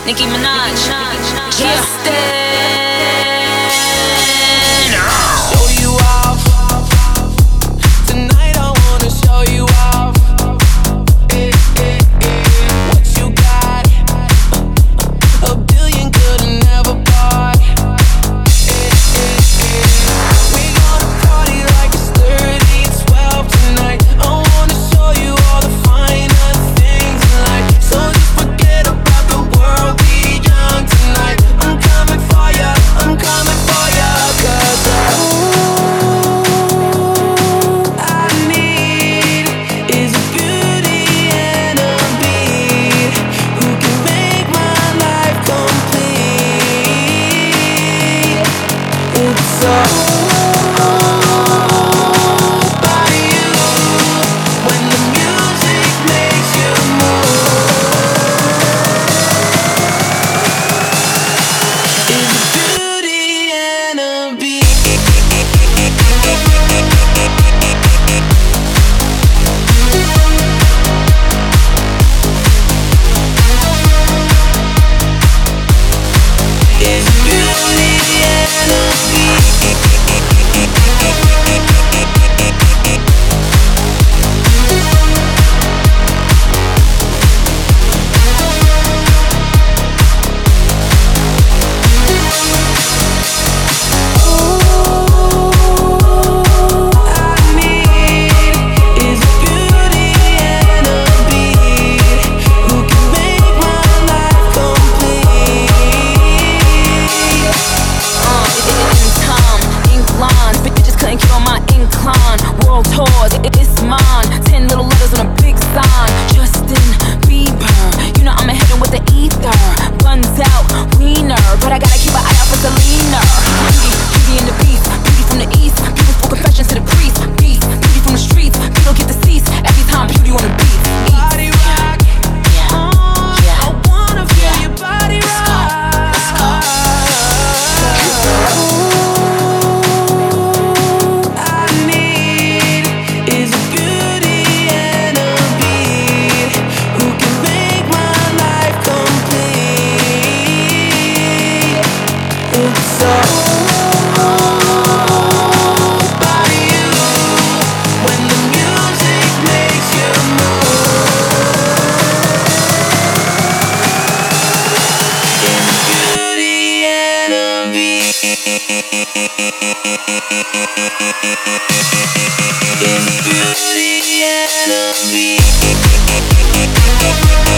Nicki Minaj, Justin. Show you off tonight. I wanna show you off. What you got? A billion could've never bought. We gonna party like it's 30 and 12 tonight. I wanna show you all the finer things in life. So just forget about the world, be young tonight. I'm coming for ya, I'm coming for ya. 'Cause I need is a beauty and a beat who can make my life complete. It's all about you when the music makes you move. Is a beauty and a beat. Is a beauty and a beat. I need is a beauty and a beat who can make my life complete. Time, ink lines, bitches couldn't get on my incline. World tours, it's mine. 10 little letters on a big sign. Justin Bieber, you know I'ma hit him with the ether. Buns out, wiener, but I gotta keep an eye out for Selena. Beauty and the beast, beauty from the east. Beautiful confessions to the priest. Beast, beauty from the streets. You don't get the seats every time beauty on the beat. Body rock. I wanna feel your body rock. I need is a beauty and a beat who can make my life complete. It's all about you when the music makes you move. Is a beauty and a beat. Is a beauty and a beat.